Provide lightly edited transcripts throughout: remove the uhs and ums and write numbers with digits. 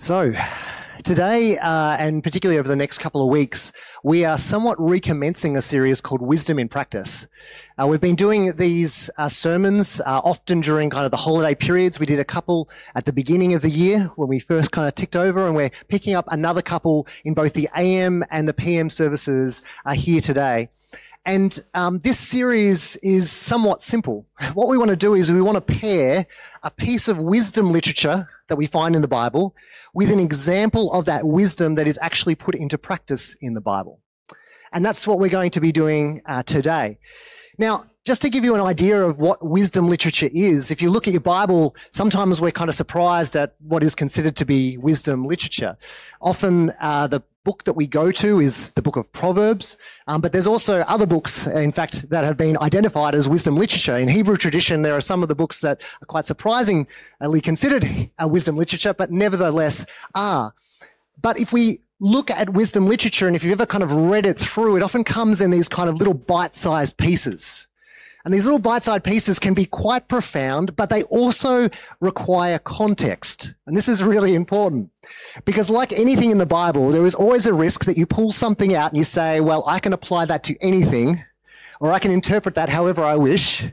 So, today, and particularly over the next couple of weeks, we are somewhat recommencing a series called Wisdom in Practice. We've been doing these sermons often during kind of the holiday periods. We did a couple at the beginning of the year when we first kind of ticked over, and we're picking up another couple in both the AM and the PM services here today. And this series is somewhat simple. What we want to do is we want to pair a piece of wisdom literature that we find in the Bible with an example of that wisdom that is actually put into practice in the Bible. And that's what we're going to be doing today. Now, just to give you an idea of what wisdom literature is, if you look at your Bible, sometimes we're kind of surprised at what is considered to be wisdom literature. Often the book that we go to is the book of Proverbs, but there's also other books, in fact, that have been identified as wisdom literature. In Hebrew tradition, there are some of the books that are quite surprisingly considered wisdom literature, but nevertheless are. But if we look at wisdom literature, and if you've ever kind of read it through, it often comes in these kind of little bite-sized pieces. And these little bite-sized pieces can be quite profound, but they also require context. And this is really important because like anything in the Bible, there is always a risk that you pull something out and you say, well, I can apply that to anything, or I can interpret that however I wish.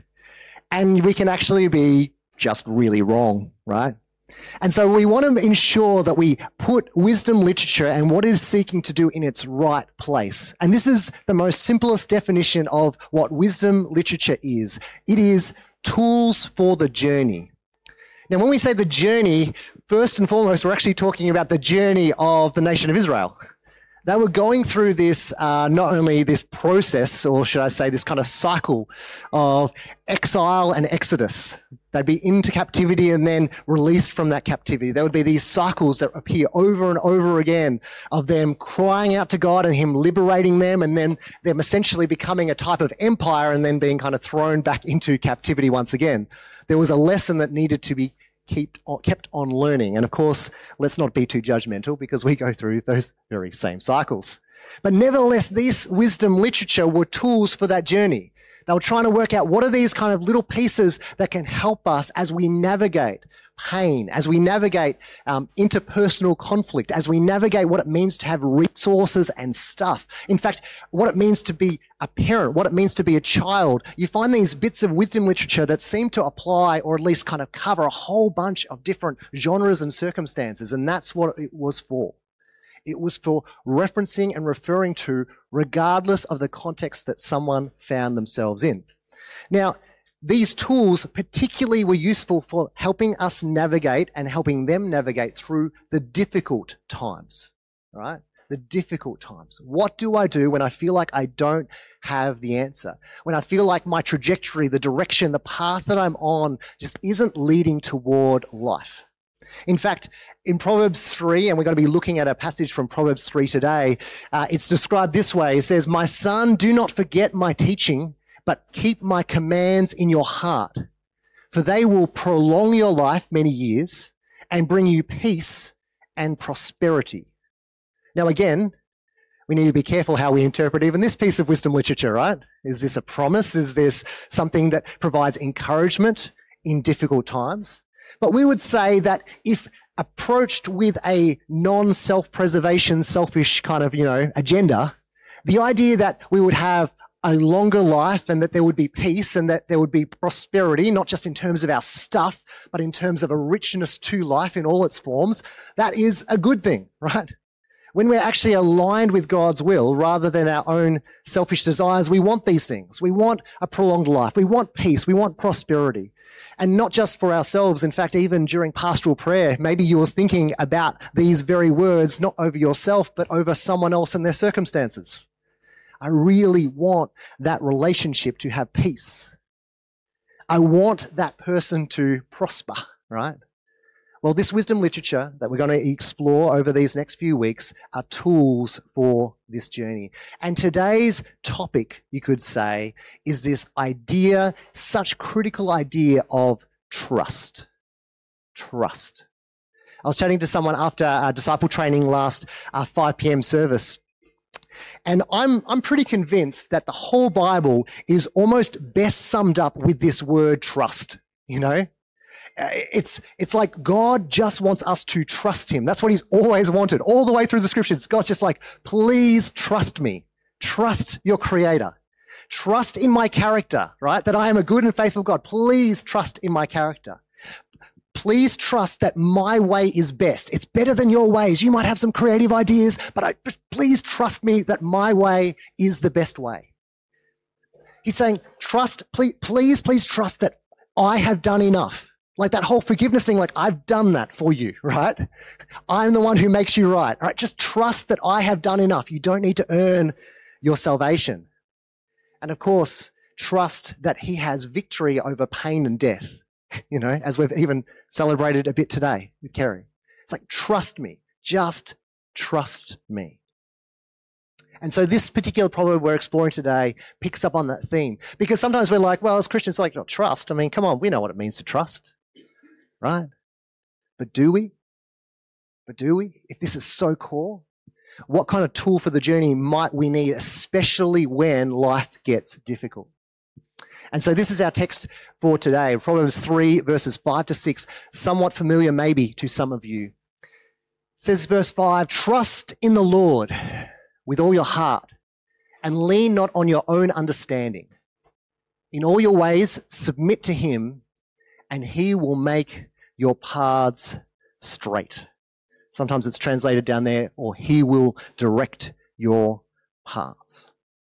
And we can actually be just really wrong, right? And so we want to ensure that we put wisdom literature and what it is seeking to do in its right place. And this is the most simplest definition of what wisdom literature is. It is tools for the journey. Now, when we say the journey, first and foremost, we're actually talking about the journey of the nation of Israel. They were going through this, not only this process, or should I say this kind of cycle of exile and exodus. They'd be into captivity and then released from that captivity. There would be these cycles that appear over and over again of them crying out to God and Him liberating them, and then them essentially becoming a type of empire and then being kind of thrown back into captivity once again. There was a lesson that needed to be kept on learning. And of course, let's not be too judgmental because we go through those very same cycles. But nevertheless, these wisdom literature were tools for that journey. They were trying to work out what are these kind of little pieces that can help us as we navigate pain, as we navigate interpersonal conflict, as we navigate what it means to have resources and stuff. In fact, what it means to be a parent, what it means to be a child. You find these bits of wisdom literature that seem to apply or at least kind of cover a whole bunch of different genres and circumstances, and that's what it was for. It was for referencing and referring to regardless of the context that someone found themselves in. Now, these tools particularly were useful for helping us navigate and helping them navigate through the difficult times, right? The difficult times. What do I do when I feel like I don't have the answer? When I feel like my trajectory, the direction, the path that I'm on just isn't leading toward life? In fact, in Proverbs 3, and we're going to be looking at a passage from Proverbs 3 today, it's described this way. It says, "My son, do not forget my teaching, but keep my commands in your heart, for they will prolong your life many years and bring you peace and prosperity." Now, again, we need to be careful how we interpret even this piece of wisdom literature, right? Is this a promise? Is this something that provides encouragement in difficult times? But we would say that if approached with a non-self-preservation, selfish kind of, agenda, the idea that we would have a longer life and that there would be peace and that there would be prosperity, not just in terms of our stuff, but in terms of a richness to life in all its forms, that is a good thing, right? When we're actually aligned with God's will rather than our own selfish desires, we want these things. We want a prolonged life. We want peace. We want prosperity. And not just for ourselves. In fact, even during pastoral prayer, maybe you were thinking about these very words, not over yourself, but over someone else and their circumstances. I really want that relationship to have peace. I want that person to prosper, right? Well, this wisdom literature that we're going to explore over these next few weeks are tools for this journey. And today's topic, you could say, is this idea, such critical idea of trust. Trust. I was chatting to someone after disciple training last 5 p.m. service. And I'm pretty convinced that the whole Bible is almost best summed up with this word trust, It's like God just wants us to trust him. That's what he's always wanted all the way through the scriptures. God's just like, please trust me. Trust your creator. Trust in my character, right? That I am a good and faithful God. Please trust in my character. Please trust that my way is best. It's better than your ways. You might have some creative ideas, but please trust me that my way is the best way. He's saying, please trust that I have done enough. Like that whole forgiveness thing, like I've done that for you, right? I'm the one who makes you right. All right, just trust that I have done enough. You don't need to earn your salvation. And of course, trust that he has victory over pain and death, as we've even celebrated a bit today with Kerry. It's like, trust me, just trust me. And so this particular proverb we're exploring today picks up on that theme. Because sometimes we're like, well, as Christians, like, not trust. I mean, come on, we know what it means to trust, right? But do we? If this is so core, what kind of tool for the journey might we need, especially when life gets difficult? And so this is our text for today, Proverbs 3, verses 5 to 6, somewhat familiar maybe to some of you. It says, verse 5, trust in the Lord with all your heart and lean not on your own understanding. In all your ways, submit to him, and he will make your paths straight. Sometimes it's translated down there, or he will direct your paths.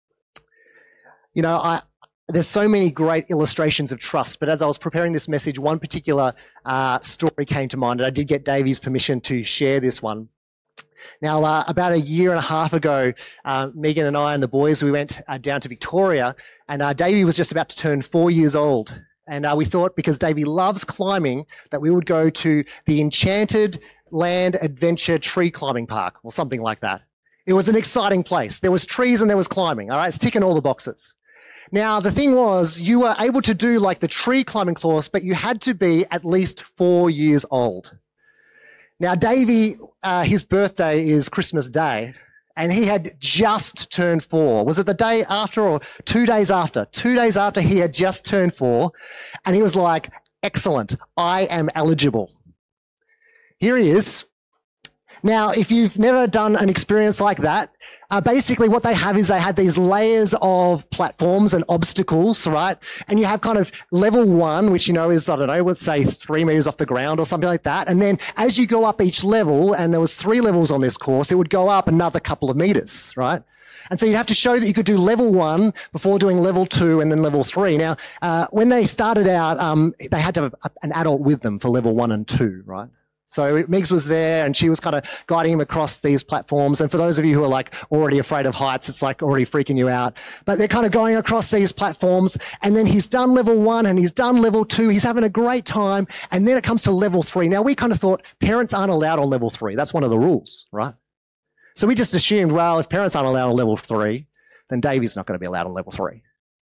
There's so many great illustrations of trust, but as I was preparing this message, one particular story came to mind, and I did get Davey's permission to share this one. Now, about a year and a half ago, Megan and I and the boys, we went down to Victoria, and Davey was just about to turn 4 years old. And we thought, because Davey loves climbing, that we would go to the Enchanted Land Adventure Tree Climbing Park, or something like that. It was an exciting place. There was trees and there was climbing, all right? It's ticking all the boxes. Now, the thing was, you were able to do like the tree climbing course, but you had to be at least 4 years old. Now, Davey, his birthday is Christmas Day, and he had just turned 4. Was it the day after or 2 days after? 2 days after he had just turned 4, and he was like, excellent, I am eligible. Here he is. Now, if you've never done an experience like that, basically what they have these layers of platforms and obstacles, right? And you have kind of level 1, which, is, I don't know, let's say 3 meters off the ground or something like that. And then as you go up each level, and there was 3 levels on this course, it would go up another couple of meters, right? And so you'd have to show that you could do level 1 before doing level 2 and then level 3. Now, when they started out, they had to have an adult with them for level 1 and 2, right? So Megs was there and she was kind of guiding him across these platforms. And for those of you who are like already afraid of heights, it's like already freaking you out. But they're kind of going across these platforms, and then he's done level 1 and he's done level 2. He's having a great time. And then it comes to level 3. Now we kind of thought parents aren't allowed on level 3. That's one of the rules, right? So we just assumed, well, if parents aren't allowed on level 3, then Davey's not going to be allowed on level 3.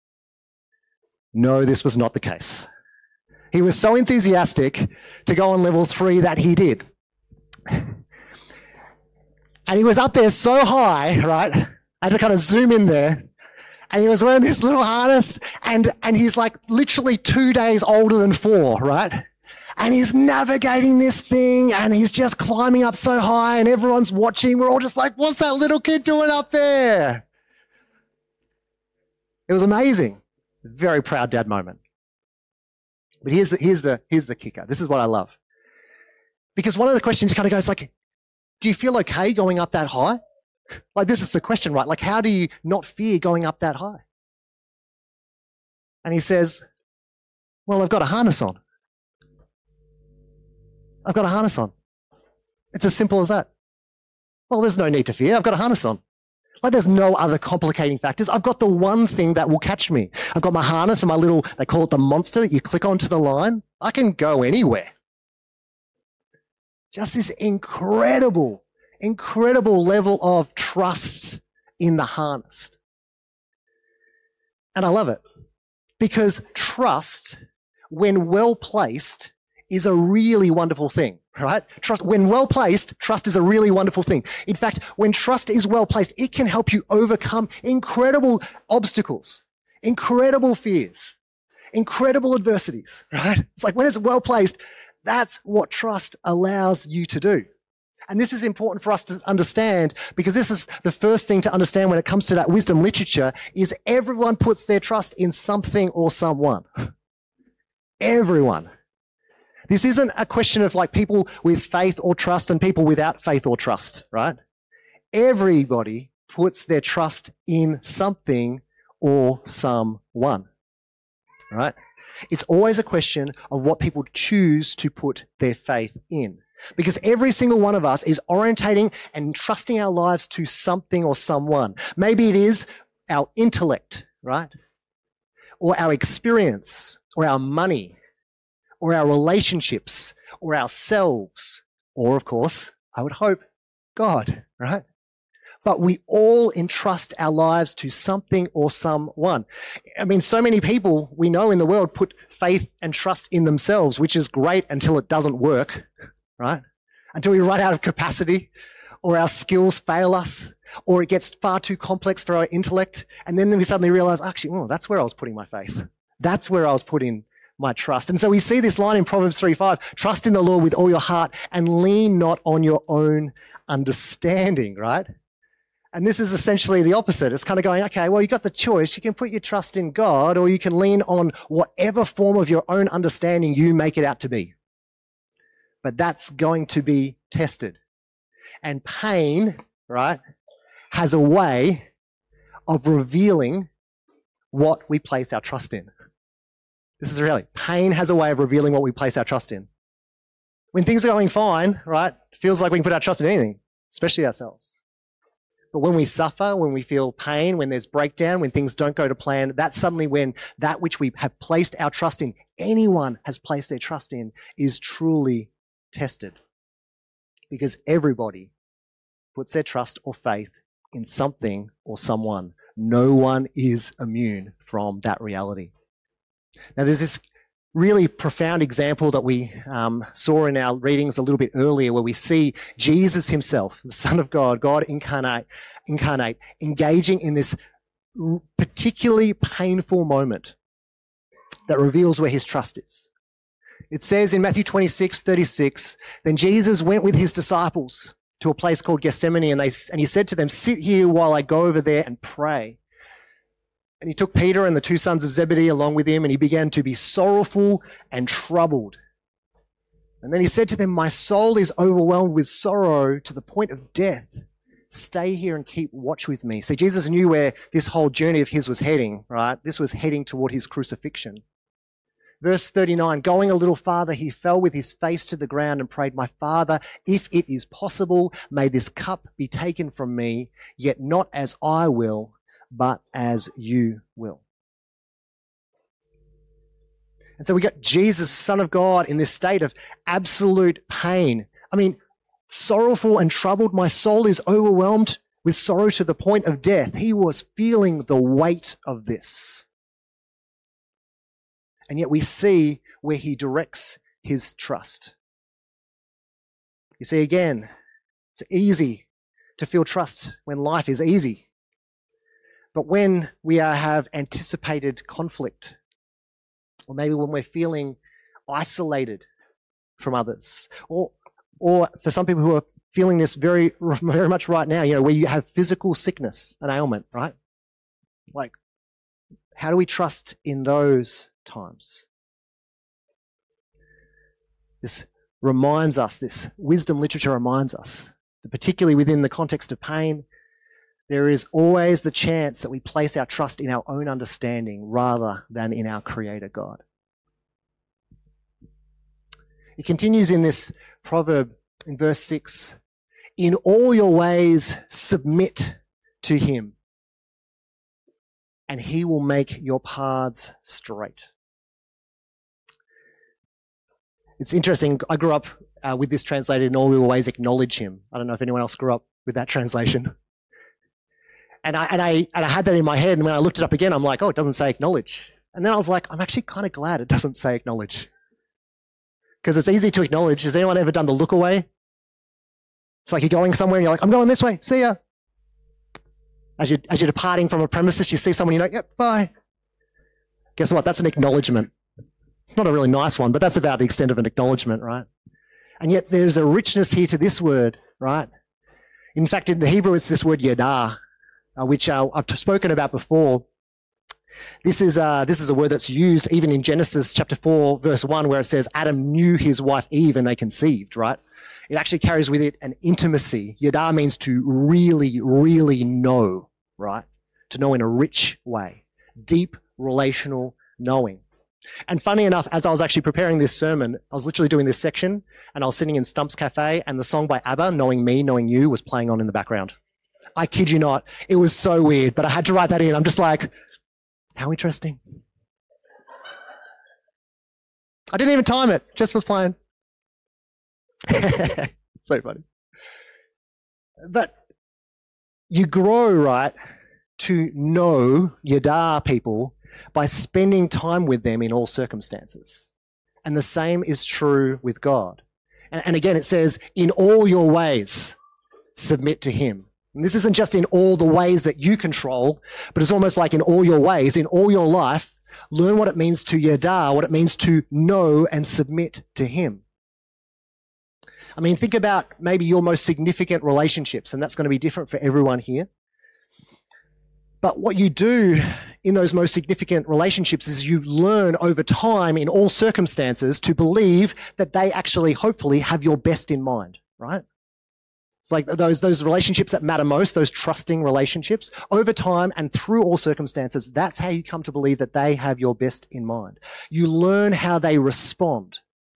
No, this was not the case. He was so enthusiastic to go on level 3 that he did. And he was up there so high, right? I had to kind of zoom in there. And he was wearing this little harness, and he's like literally 2 days older than 4, right? And he's navigating this thing, and he's just climbing up so high, and everyone's watching. We're all just like, what's that little kid doing up there? It was amazing. Very proud dad moment. But here's the kicker. This is what I love. Because one of the questions kind of goes like, do you feel okay going up that high? Like, this is the question, right? Like, how do you not fear going up that high? And he says, well, I've got a harness on. I've got a harness on. It's as simple as that. Well, there's no need to fear. I've got a harness on. Like, there's no other complicating factors. I've got the one thing that will catch me. I've got my harness and my little, they call it the monster. You click onto the line. I can go anywhere. Just this incredible level of trust in the harness. And I love it, because trust, when well placed, is a really wonderful thing, right? Trust, when well placed, trust is a really wonderful thing. In fact, when trust is well placed, it can help you overcome incredible obstacles, incredible fears. incredible adversities, right? It's like when it's well placed, that's what trust allows you to do. And this is important for us to understand because this is the first thing to understand when it comes to that wisdom literature is everyone puts their trust in something or someone. Everyone. This isn't a question of like people with faith or trust and people without faith or trust, right? Everybody puts their trust in something or someone, right? It's always a question of what people choose to put their faith in. Because every single one of us is orientating and trusting our lives to something or someone. Maybe it is our intellect, right? Or our experience, or our money, or our relationships, or ourselves, or of course, I would hope, God, right? But we all entrust our lives to something or someone. I mean, so many people we know in the world put faith and trust in themselves, which is great until it doesn't work, right? Until we run out of capacity, or our skills fail us, or it gets far too complex for our intellect, and then we suddenly realize, actually, oh, that's where I was putting my faith. That's where I was putting my trust. And so we see this line in Proverbs 3:5, trust in the Lord with all your heart and lean not on your own understanding, right? And this is essentially the opposite. It's kind of going, okay, well, you got the choice. You can put your trust in God, or you can lean on whatever form of your own understanding you make it out to be. But that's going to be tested. And pain, right, has a way of revealing what we place our trust in. This is really, pain has a way of revealing what we place our trust in. When things are going fine, right, it feels like we can put our trust in anything, especially ourselves. But when we suffer, when we feel pain, when there's breakdown, when things don't go to plan, that's suddenly when that which we have placed our trust in, anyone has placed their trust in, is truly tested. Because everybody puts their trust or faith in something or someone. No one is immune from that reality. Now, there's this really profound example that we saw in our readings a little bit earlier where we see Jesus himself, the Son of God, God incarnate, engaging in this particularly painful moment that reveals where his trust is. It says in Matthew 26:36, then Jesus went with his disciples to a place called Gethsemane, and he said to them, sit here while I go over there and pray. And he took Peter and the two sons of Zebedee along with him, and he began to be sorrowful and troubled. And then he said to them, my soul is overwhelmed with sorrow to the point of death. Stay here and keep watch with me. See, Jesus knew where this whole journey of his was heading, right? This was heading toward his crucifixion. Verse 39, going a little farther, he fell with his face to the ground and prayed, my Father, if it is possible, may this cup be taken from me, yet not as I will, but as you will. And so we got Jesus, Son of God, in this state of absolute pain. I mean, sorrowful and troubled, my soul is overwhelmed with sorrow to the point of death. He was feeling the weight of this. And yet we see where he directs his trust. You see, again, it's easy to feel trust when life is easy. But when we have anticipated conflict, or maybe when we're feeling isolated from others, or for some people who are feeling this very, very much right now, where you have physical sickness, an ailment, right? Like, how do we trust in those times? This reminds us, this wisdom literature reminds us, that particularly within the context of pain, there is always the chance that we place our trust in our own understanding rather than in our Creator God. It continues in this proverb in verse 6, in all your ways submit to him, and he will make your paths straight. It's interesting, I grew up with this translated, in all your ways acknowledge him. I don't know if anyone else grew up with that translation. And I had that in my head, and when I looked it up again, I'm like, oh, it doesn't say acknowledge. And then I was like, I'm actually kind of glad it doesn't say acknowledge. Because it's easy to acknowledge. Has anyone ever done the look away? It's like you're going somewhere and you're like, I'm going this way, see ya. As you're departing from a premises, you see someone, you're like, yep, bye. Guess what? That's an acknowledgement. It's not a really nice one, but that's about the extent of an acknowledgement, right? And yet there's a richness here to this word, right? In fact, in the Hebrew, it's this word yada, which I've spoken about before. This is a word that's used even in Genesis chapter 4, verse 1, where it says Adam knew his wife Eve and they conceived, right? It actually carries with it an intimacy. Yada means to really, really know, right? To know in a rich way. Deep relational knowing. And funny enough, as I was actually preparing this sermon, I was literally doing this section and I was sitting in Stump's Cafe and the song by ABBA, Knowing Me, Knowing You, was playing on in the background. I kid you not. It was so weird, but I had to write that in. I'm just like, how interesting. I didn't even time it. Just was playing. So funny. But you grow, right, to know Yada people by spending time with them in all circumstances. And the same is true with God. And again, it says, in all your ways, submit to him. And this isn't just in all the ways that you control, but it's almost like in all your ways, in all your life, learn what it means to Yada, what it means to know and submit to him. I mean, think about maybe your most significant relationships, and that's going to be different for everyone here. But what you do in those most significant relationships is you learn over time in all circumstances to believe that they actually, hopefully, have your best in mind, right? It's like those relationships that matter most, those trusting relationships, over time and through all circumstances, that's how you come to believe that they have your best in mind. You learn how they respond.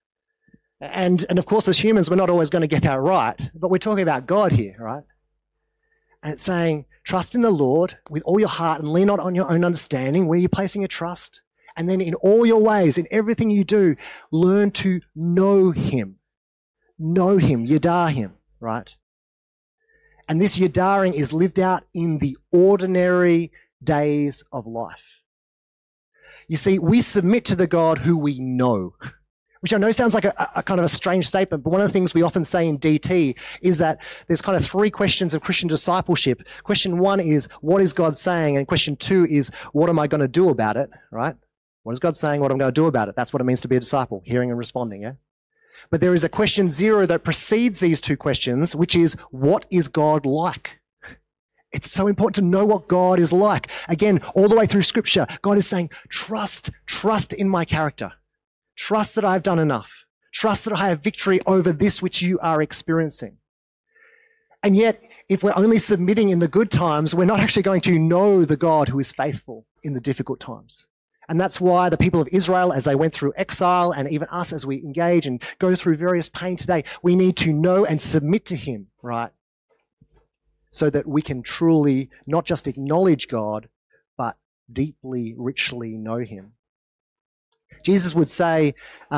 And of course, as humans, we're not always going to get that right, but we're talking about God here, right? And it's saying, trust in the Lord with all your heart and lean not on your own understanding. Where you're placing your trust. And then in all your ways, in everything you do, learn to know him. Know him, yada him, right? And this yadaing is lived out in the ordinary days of life. You see, we submit to the God who we know, which I know sounds like a kind of a strange statement, but one of the things we often say in DT is that there's kind of three questions of Christian discipleship. Question one is, what is God saying? And question two is, what am I going to do about it, right? What is God saying? What am I going to do about it? That's what it means to be a disciple, hearing and responding, yeah? But there is a question zero that precedes these two questions, which is, what is God like? It's so important to know what God is like. Again, all the way through Scripture, God is saying, trust in my character. Trust that I've done enough. Trust that I have victory over this which you are experiencing. And yet, if we're only submitting in the good times, we're not actually going to know the God who is faithful in the difficult times. And that's why the people of Israel, as they went through exile, and even us as we engage and go through various pain today, we need to know and submit to him, right? So that we can truly not just acknowledge God, but deeply, richly know him. Jesus would say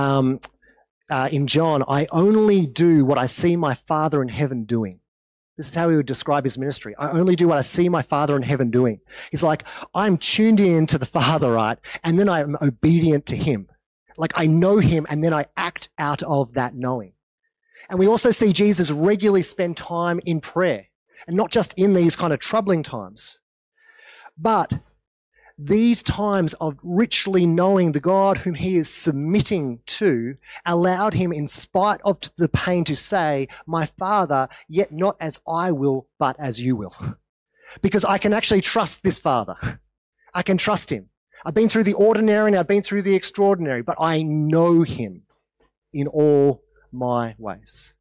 in John, I only do what I see my Father in heaven doing. This is how he would describe his ministry. I only do what I see my Father in heaven doing. He's like, I'm tuned in to the Father, right? And then I'm obedient to him. Like I know him and then I act out of that knowing. And we also see Jesus regularly spend time in prayer, and not just in these kind of troubling times, but these times of richly knowing the God whom he is submitting to allowed him, in spite of the pain, to say, my Father, yet not as I will, but as you will. Because I can actually trust this Father. I can trust him. I've been through the ordinary and I've been through the extraordinary, but I know him in all my ways.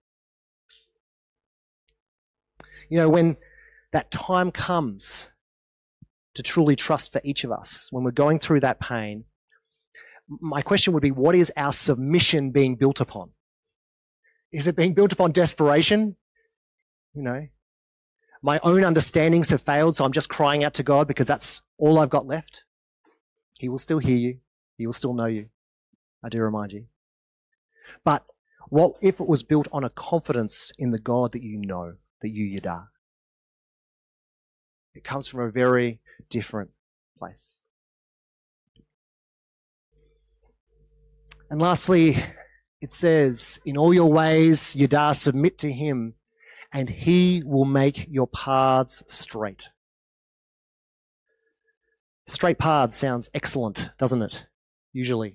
You know, when that time comes to truly trust for each of us, when we're going through that pain, my question would be, what is our submission being built upon? Is it being built upon desperation? You know, my own understandings have failed, so I'm just crying out to God because that's all I've got left. He will still hear you. He will still know you. I do remind you. But what if it was built on a confidence in the God that you know, that you yada? It comes from a very different place. And lastly, it says, in all your ways, yada, submit to him, and he will make your paths straight. Straight paths sounds excellent, doesn't it? Usually.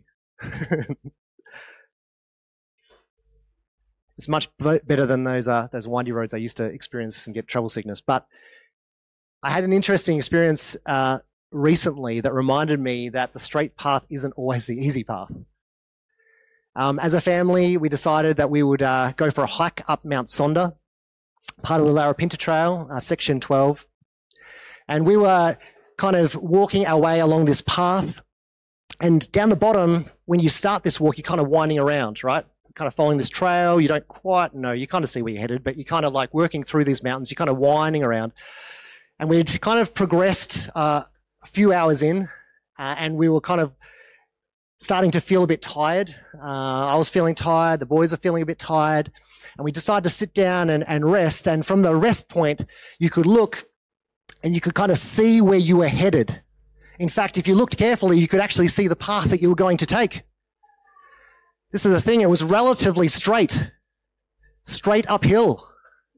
It's much better than those windy roads I used to experience and get travel sickness. But I had an interesting experience recently that reminded me that the straight path isn't always the easy path. As a family, we decided that we would go for a hike up Mount Sonder, part of the Larapinta Trail, section 12. And we were kind of walking our way along this path. And down the bottom, when you start this walk, you're kind of winding around, right? Kind of following this trail. You don't quite know. You kind of see where you're headed, but you're kind of like working through these mountains. You're kind of winding around. And we'd kind of progressed a few hours in, and we were kind of starting to feel a bit tired. I was feeling tired. The boys are feeling a bit tired. And we decided to sit down and rest. And from the rest point, you could look and you could kind of see where you were headed. In fact, if you looked carefully, you could actually see the path that you were going to take. This is the thing, it was relatively straight uphill.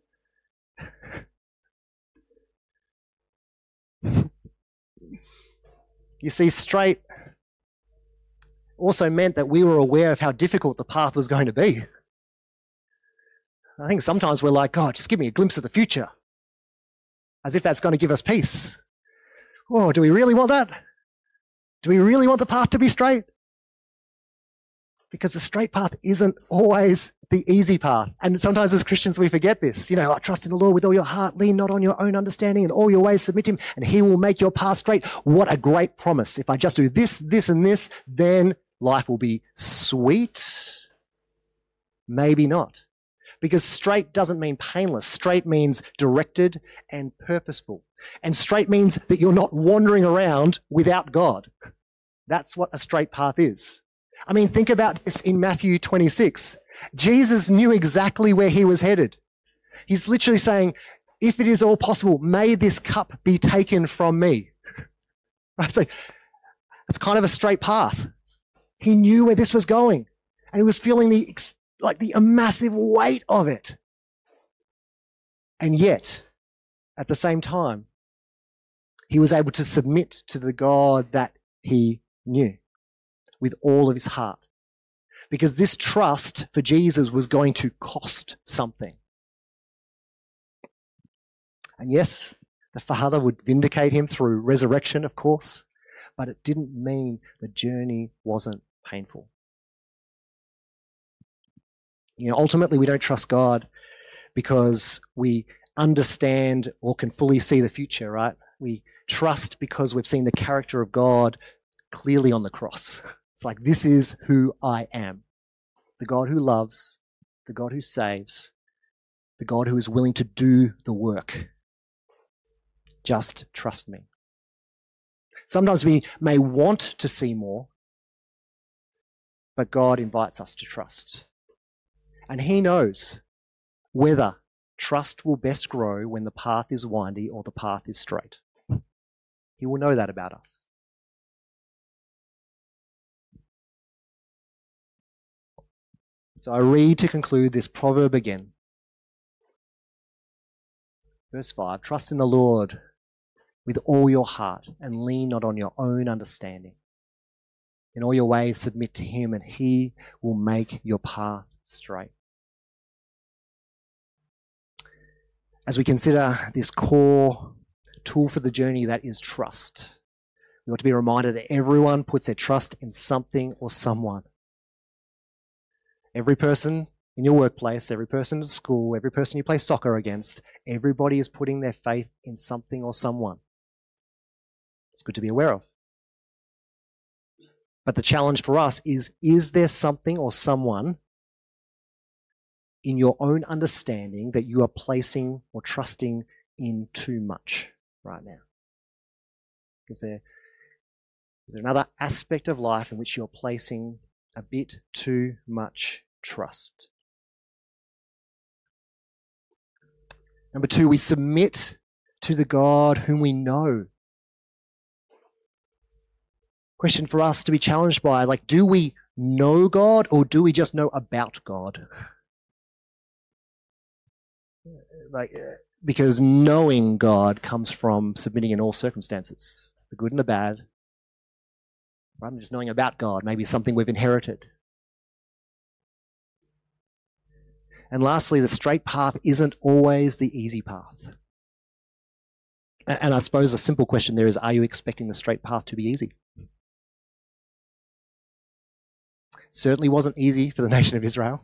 You see, straight also meant that we were aware of how difficult the path was going to be. I think sometimes we're like, God, just give me a glimpse of the future. As if that's going to give us peace. Oh, do we really want that? Do we really want the path to be straight? Because the straight path isn't always the easy path. And sometimes as Christians we forget this. You know, trust in the Lord with all your heart, lean not on your own understanding, in all your ways submit him, and he will make your path straight. What a great promise. If I just do this, this, and this, then life will be sweet. Maybe not. Because straight doesn't mean painless. Straight means directed and purposeful. And straight means that you're not wandering around without God. That's what a straight path is. I mean, think about this in Matthew 26. Jesus knew exactly where he was headed. He's literally saying, if it is all possible, may this cup be taken from me. Right? So it's kind of a straight path. He knew where this was going, and he was feeling the massive weight of it. And yet, at the same time, he was able to submit to the God that he knew with all of his heart. Because this trust for Jesus was going to cost something. And yes, the Father would vindicate him through resurrection, of course, but it didn't mean the journey wasn't painful. You know, ultimately, we don't trust God because we understand or can fully see the future, right? We trust because we've seen the character of God clearly on the cross. It's like, this is who I am. The God who loves, the God who saves, the God who is willing to do the work. Just trust me. Sometimes we may want to see more, but God invites us to trust. And he knows whether trust will best grow when the path is windy or the path is straight. He will know that about us. So I read to conclude this proverb again. Verse 5, trust in the Lord with all your heart and lean not on your own understanding. In all your ways submit to him and he will make your path straight. As we consider this core tool for the journey that is trust, we ought to be reminded that everyone puts their trust in something or someone. Every person in your workplace, every person at school, every person you play soccer against, everybody is putting their faith in something or someone. It's good to be aware of. But the challenge for us is there something or someone in your own understanding that you are placing or trusting in too much right now? Is there another aspect of life in which you're placing a bit too much trust? Number 2, we submit to the God whom we know. Question for us to be challenged by, do we know God or do we just know about God? Because knowing God comes from submitting in all circumstances. the good and the bad, rather than just knowing about God, maybe something we've inherited. And lastly, the straight path isn't always the easy path. And I suppose a simple question there is, are you expecting the straight path to be easy? Certainly wasn't easy for the nation of Israel.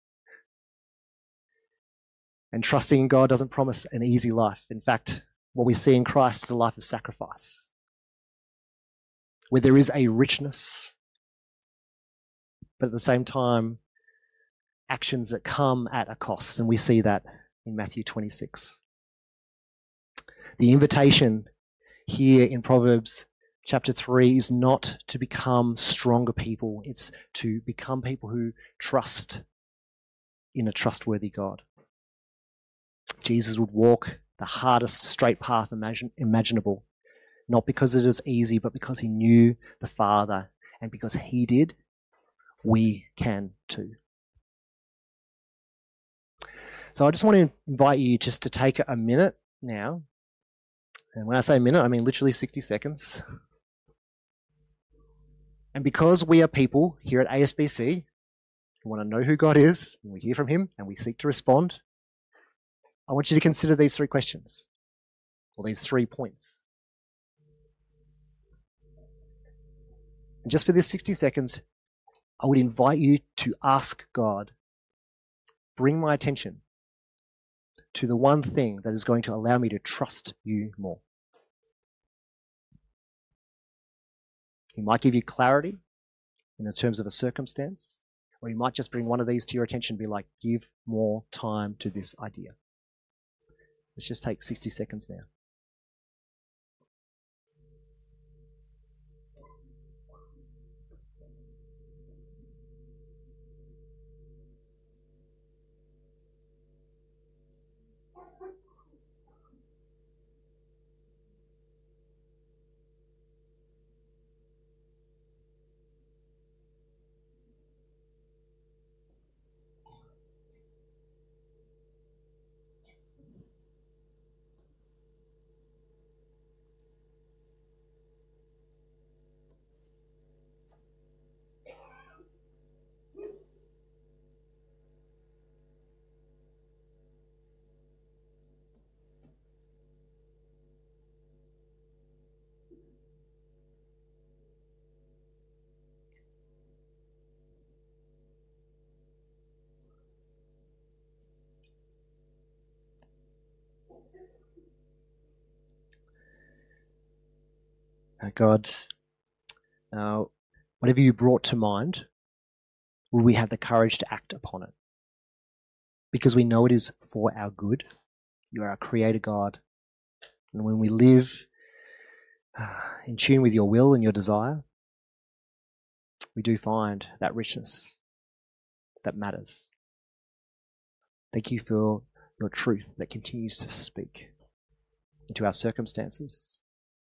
And trusting in God doesn't promise an easy life. In fact, what we see in Christ is a life of sacrifice, where there is a richness, but at the same time, actions that come at a cost. And we see that in Matthew 26. The invitation here in Proverbs chapter 3 is not to become stronger people. It's to become people who trust in a trustworthy God. Jesus would walk the hardest straight path imaginable, not because it is easy, but because he knew the Father, and because he did, we can too. So I just want to invite you just to take a minute now. And when I say a minute, I mean literally 60 seconds. And because we are people here at ASBC who want to know who God is, and we hear from him, and we seek to respond, I want you to consider these 3 questions, or these 3 points. And just for this 60 seconds, I would invite you to ask God, bring my attention to the one thing that is going to allow me to trust you more. He might give you clarity in terms of a circumstance, or he might just bring one of these to your attention and be like, give more time to this idea. Let's just take 60 seconds now. God, whatever you brought to mind, will we have the courage to act upon it? Because we know it is for our good. You are our creator God. And when we live in tune with your will and your desire, we do find that richness that matters. Thank you for your truth that continues to speak into our circumstances,